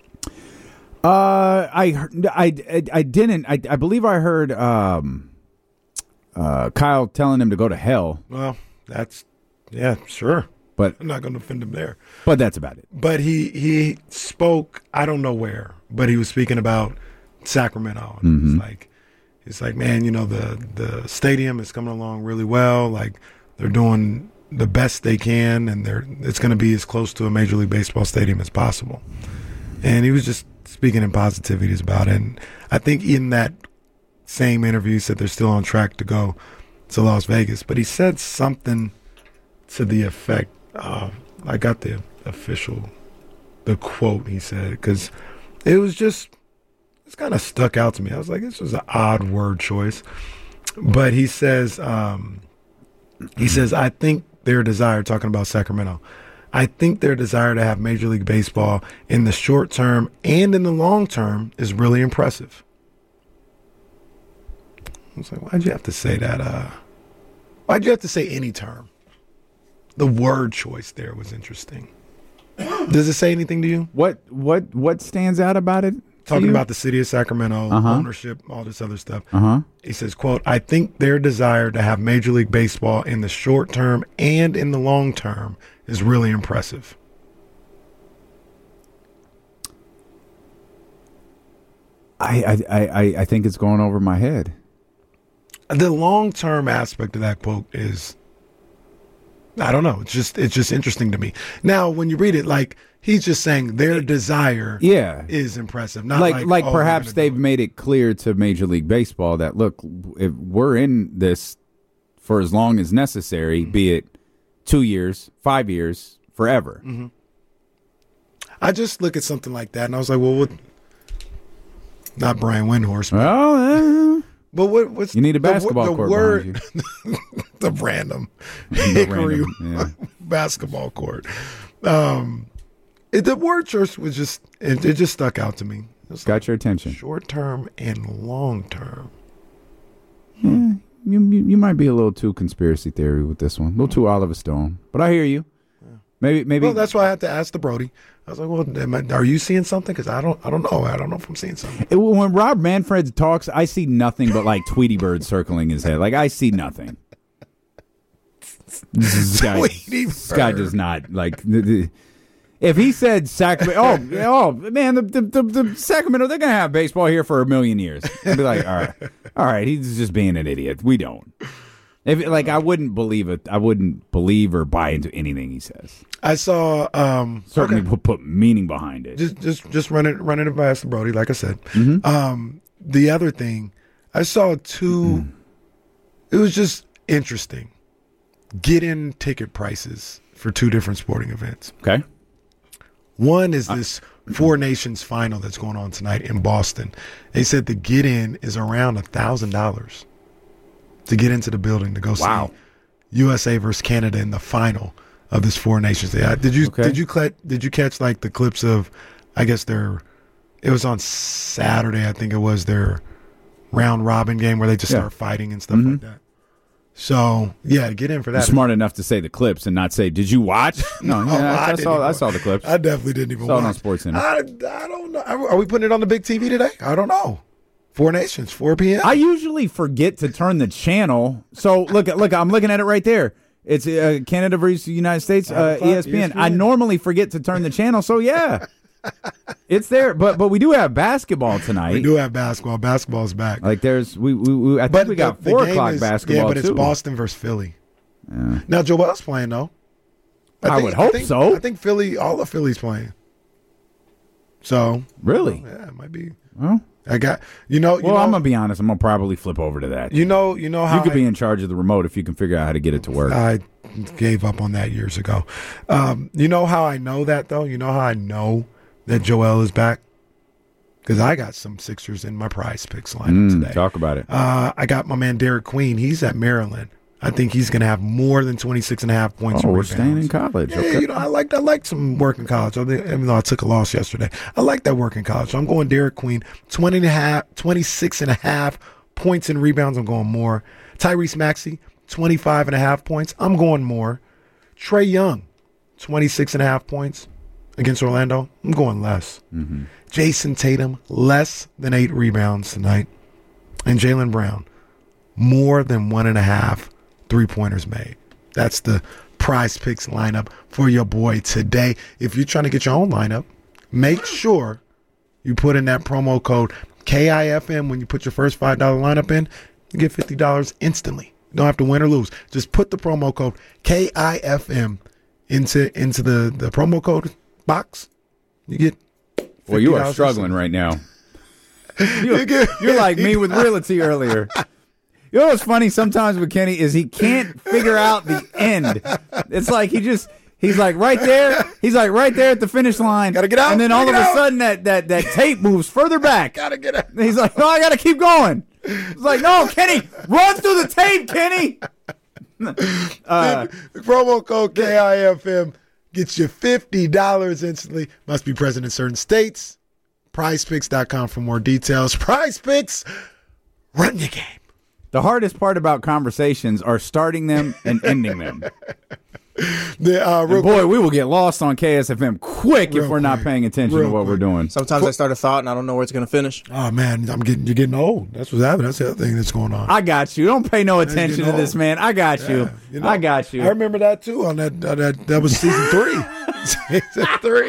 Uh, I, heard- I, I, I didn't. I, I believe I heard um, uh, Kyle telling him to go to hell, Well, that's yeah, sure. but I'm not going to offend him there. but that's about it. But he he spoke. I don't know where, but he was speaking about Sacramento. And Mm-hmm. It's like it's like man, you know the the stadium is coming along really well. Like they're doing the best they can, and they're it's going to be as close to a Major League Baseball stadium as possible. And he was just speaking in positivities about it. And I think in that same interview, he said they're still on track to go to Las Vegas. But he said something to the effect. Uh, I got the official, the quote he said, because it was just, it's kind of stuck out to me. I was like, this was an odd word choice. But he says, um, he says, I think their desire, talking about Sacramento, I think their desire to have Major League Baseball in the short term and in the long term is really impressive. I was like, why'd you have to say that? Uh, why'd you have to say any term? The word choice there was interesting. Does it say anything to you? What what what stands out about it? to Talking you? about the city of Sacramento, Uh-huh. ownership, all this other stuff. Uh huh. He says, quote, I think their desire to have Major League Baseball in the short term and in the long term is really impressive. I, I I I think it's going over my head. The long term aspect of that quote is, I don't know. It's just it's just interesting to me. Now, when you read it, like he's just saying their desire Yeah. is impressive. Not like like, like oh, we're perhaps gonna they've do it. made it clear to Major League Baseball that look, if we're in this for as long as necessary, Mm-hmm. be it two years, five years, forever. Mm-hmm. I just look at something like that and I was like, well, what? Not Brian Windhorse, but, Well, eh, but what? What's you need a the wo- basketball the court word? behind The random you. hickory Random, yeah. basketball court. Um, it, the word church was just it, it just stuck out to me. It was Got your attention. short term and long term. Yeah, you, you you might be a little too conspiracy theory with this one, a little too Oliver Stone, but I hear you. Maybe maybe Well, that's why I had to ask the Brody. I was like, "Well, am I, are you seeing something? Because I don't, I don't know. I don't know if I'm seeing something." It- when Rob Manfred talks, I see nothing but like Tweety Bird circling his head. Like I see nothing. This guy, Tweety this guy Bird. does not like. the- the- If he said Sacramento, oh, oh man, the, the, the, the Sacramento, they're gonna have baseball here for a million years. I'd be like, all right, all right, he's just being an idiot. We don't. If like, I wouldn't believe it. I wouldn't believe or buy into anything he says. I saw. Um, Certainly okay. put, put meaning behind it. just, just, just run it, running it past the Brody. Like I said. Mm-hmm. Um, the other thing, I saw two. Mm-hmm. It was just interesting. Get in ticket prices for two different sporting events. Okay. One is this Four Nations final that's going on tonight in Boston. They said the get in is around a thousand dollars to get into the building to go Wow. see U S A versus Canada in the final of this Four Nations. Day. Did you Okay. did you cl- did you catch like the clips of? I guess their it was on Saturday. I think it was their round robin game where they just Yeah. start fighting and stuff Mhm. like that. So yeah, get in for that. Smart enough to say the clips and not say, "Did you watch?" No, No, yeah, I, I didn't saw. I even- saw the clips. I definitely didn't even Saw it watch. on SportsCenter. I, I don't know. Are are we putting it on the big T V today? I don't know. Four Nations, four p.m. I usually forget to turn the channel. So look, look, I'm looking at it right there. It's uh, Canada versus the United States, uh, Five E S P N. o'clock, I normally forget to turn the channel, so yeah, it's there. But but we do have basketball tonight. We do have basketball. Basketball's back. Like there's we we, we I think but we got the- the four game o'clock is- basketball Yeah, but it's too. Boston versus Philly. Yeah. Now Joel's playing though. I would hope think, so. I think Philly, all of Philly's playing. So Really? yeah, it might be. Well, I got you know. You well, know, I'm gonna be honest. I'm gonna probably flip over to that. You know, you know how You could I, be in charge of the remote if you can figure out how to get it to work. I gave up on that years ago. Um, you know how I know that though. You know how I know that Joel is back because I got some Sixers in my Prize Picks lineup Mm, today. talk about it. Uh, I got my man Derek Queen. He's at Maryland. I think he's going to have more than twenty-six and a half points. Oh, and we're rebounds. staying in college. Yeah, Okay. you know, I like I like some work in college. I think- Even though I took a loss yesterday, I like that work in college. So I'm going Derek Queen, twenty and a half, twenty-six and a half points and rebounds. I'm going more. Tyrese Maxey, twenty-five and a half points. I'm going more. Trey Young, twenty-six and a half points against Orlando. I'm going less. Mm-hmm. Jason Tatum, less than eight rebounds tonight. And Jaylen Brown, more than one and a half three-pointers made. That's the Prize Picks lineup for your boy today. If you're trying to get your own lineup, make sure you put in that promo code K I F M when you put your first five dollars lineup in. You get fifty dollars instantly. You don't have to win or lose. Just put the promo code K I F M into into the, the promo code box. You get Well, you are fifty dollars struggling right now. You're, You get- you're like me with realty earlier. You know what's funny sometimes with Kenny is he can't figure out the end. It's like he just he's like right there. He's like right there at the finish line. Gotta get out, And then gotta all of get a out. sudden that that that tape moves further back. Gotta get it. And he's like, no, I gotta keep going. It's like, no, Kenny, run through the tape, Kenny. Uh, promo code K I F M gets you fifty dollars instantly. Must be present in certain states. prize picks dot com for more details. Prize Picks, run your game. the hardest part about conversations are starting them and ending them. The, uh, real And boy, we will get lost on K S F M quick if Real we're not quick. paying attention Real to what quick. we're doing. Sometimes I start a thought and I don't know where it's going to finish. Oh man, I'm getting you're getting old. That's what's happening. That's the other thing that's going on. I got you. Don't pay no attention to getting this, old. man. I got you. Yeah, you know, I got you. I remember that too. On that, on that, that was season three. season three.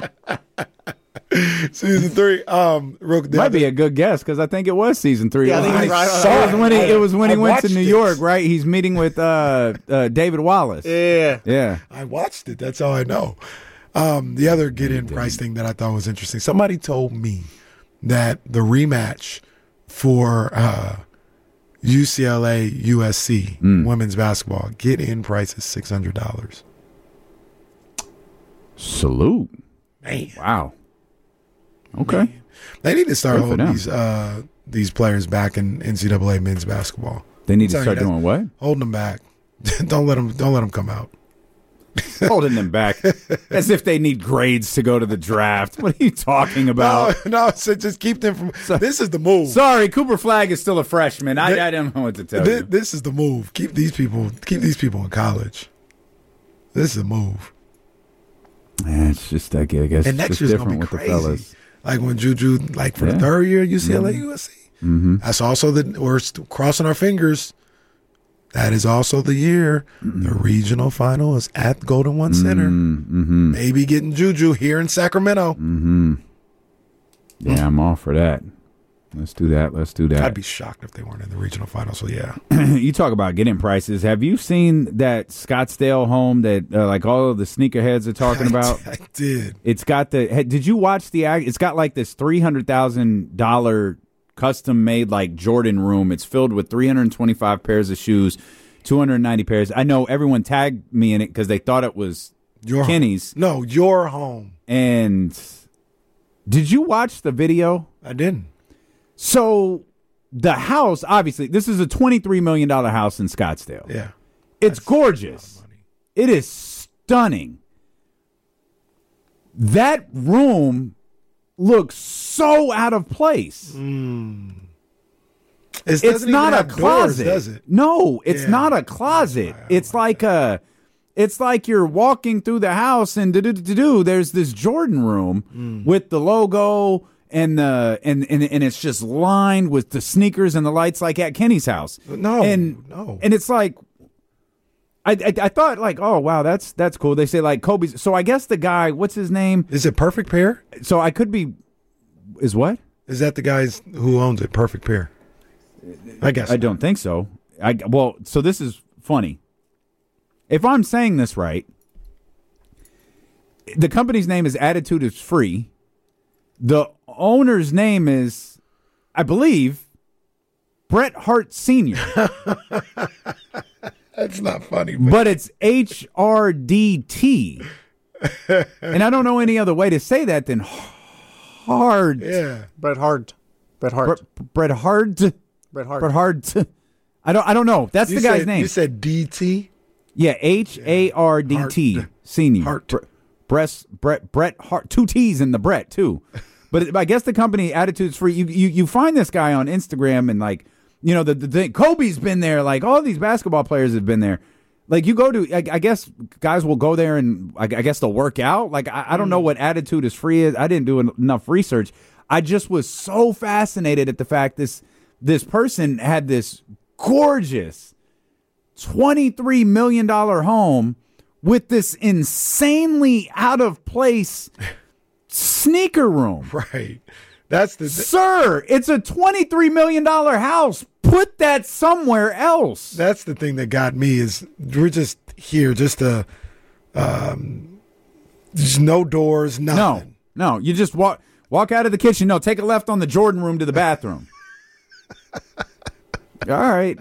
season three. Um, real, the Might other- be a good guess because I think it was season three. Yeah, I think I he's right on. saw It was when he, it was when he I went to watched New it. York, right? He's meeting with uh, uh, David Wallace. Yeah. Yeah. I watched it. That's all I know. Um, the other get in price thing that I thought was interesting. Somebody told me that the rematch for uh, U C L A U S C women's basketball get in price is six hundred dollars. Salute. Man, Wow. Okay. they need to start Good for holding them. these uh, these players back in N C double A men's basketball. They need to I'm telling start you, doing what? Holding them back. don't let them. Don't let them come out. Holding them back. As if they need grades to go to the draft. What are you talking about? No, no. So just keep them from. This is the move. Sorry, Cooper Flagg is still a freshman. I, Th- I don't know what to tell Thi- you. This is the move. Keep these people. Keep these people in college. This is a move. Yeah, it's just, I guess, And it's next just year's gonna different be with crazy. the fellas. Like when Juju, like for Yeah. the third year, U C L A, U S C. Mm-hmm. That's also the we're st- crossing our fingers. That is also the year the regional final is at Golden One Center. Mm-hmm. Maybe getting Juju here in Sacramento. Mm-hmm. Yeah, I'm all for that. Let's do that. Let's do I'd that. be shocked if they weren't in the regional final. So yeah, You talk about getting prices. Have you seen that Scottsdale home that uh, like all of the sneakerheads are talking about? I did. It's got the. hey, Did you watch the? act- It's got like this three hundred thousand dollar custom made like Jordan room. It's filled with three hundred twenty five pairs of shoes, two hundred ninety pairs. I know everyone tagged me in it because they thought it was Your Kenny's. No, your home. And did you watch the video? I didn't. So the house, obviously, this is a twenty-three million dollars house in Scottsdale. Yeah. It's gorgeous. It is stunning. That room looks so out of place. It's, It's not a doors, closet. does it? No, it's Yeah. not a closet. It's like a it's like you're walking through the house and do do do do there's this Jordan room Mm. with the logo and the and, and and it's just lined with the sneakers and the lights like at Kenny's house. No, and no. and it's like I, I I thought like, oh wow, that's that's cool. They say like Kobe's. So I guess the guy, what's his name? Is it Perfect Pair? So I could be is what? Is that the guys who owns it? Perfect Pair. I guess. I don't think so. I well, so this is funny. If I'm saying this right, the company's name is Attitude is Free. The owner's name is, I believe, Bret Hart Senior That's not funny. But, but it's H R D T. And I don't know any other way to say that than hard. yeah. Bret Hart. Bret Hart. Bret, Bret Hart. Bret Hart. Bret Hart. I don't. I don't know. That's You the guy's said, name. You said D T? Yeah, H A R D T Hart. Senior. Hart. Bre- Brett Brett Brett Hart. Two T's in the Brett too. But I guess the company Attitudes Free. You you you find this guy on Instagram and like you know the the thing, Kobe's been there. Like all these basketball players have been there. Like you go to, I, I guess guys will go there and I, I guess they'll work out. Like I, I don't know what Attitude is Free is. I didn't do en- enough research. I just was so fascinated at the fact this this person had this gorgeous twenty-three million dollars home with this insanely out of place sneaker room. Right. That's the. Sir, it's a twenty-three million dollars house. Put that somewhere else. That's the thing that got me is we're just here just to, um, there's no doors, No, nothing. no. You just walk walk out of the kitchen. No, take a left on the Jordan room to the bathroom. All right.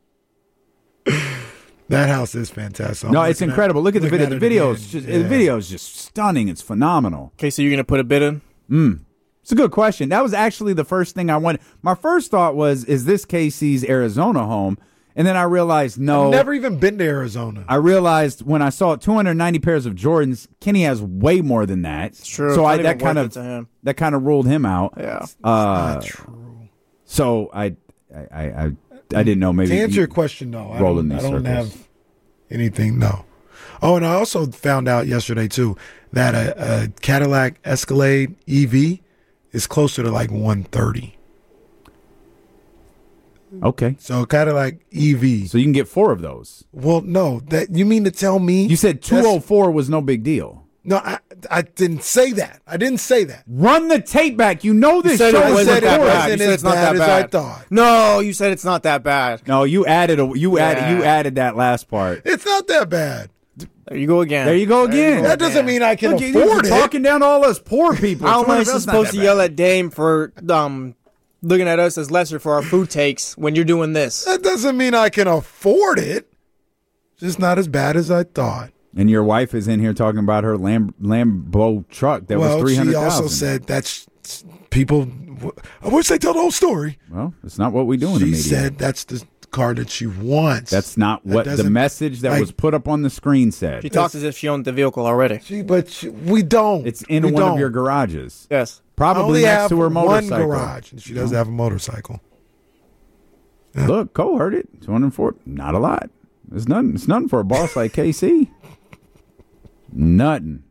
That house is fantastic. I'm No, it's looking at- incredible. Look at the looking video. at The it video is again. just Yeah. the video is just stunning. It's phenomenal. Okay, so you're gonna put a bid in? It's a good question. That was actually the first thing I wanted. My first thought was, is this K C's Arizona home? And then I realized, no. I've never even been to Arizona. I realized when I saw two hundred ninety pairs of Jordans, Kenny has way more than that. True. So It's I not that even kind worth of it to him. that kind of ruled him out. Yeah. Uh, Not true. so I I I I, I didn't know maybe To answer you- your question, no. I roll in don't, I these don't circles. have anything, no. Oh, and I also found out yesterday, too, that a, a Cadillac Escalade E V is closer to like one thirty. Okay. So Cadillac E V. So you can get four of those. Well, no, that you mean to tell me You said two oh four was no big deal. No, I I didn't say that. I didn't say that. Run the tape back. You know this said show it I is wasn't said it that recorded. bad. You wasn't said as it's not bad that as I bad. thought. No, you said it's not that bad. No, you added a you added Yeah. you added that last part. It's not that bad. There you go again. There you go again. That doesn't mean I can Look, you're afford it. talking down all us poor people. How am I That's not supposed that to yell bad. at Dame for um looking at us as lesser for our food takes when you're doing this? That doesn't mean I can afford it. Just not as bad as I thought. And your wife is in here talking about her Lam- Lambo truck that well, was three hundred she thousand. also said that's people. I wish they tell the whole story. Well, it's not what we do in the She media. said that's the car that she wants. That's not That what the doesn't- message that like- was put up on the screen said. She talks as if she owned the vehicle already. She, but she, we don't. It's in We one don't. of your garages, Yes. I probably only next have to her one motorcycle. garage, and she does have a motorcycle. Look, Cole heard it. Two hundred four. Not a lot. It's nothing. It's nothing for a boss like K C. Nothing.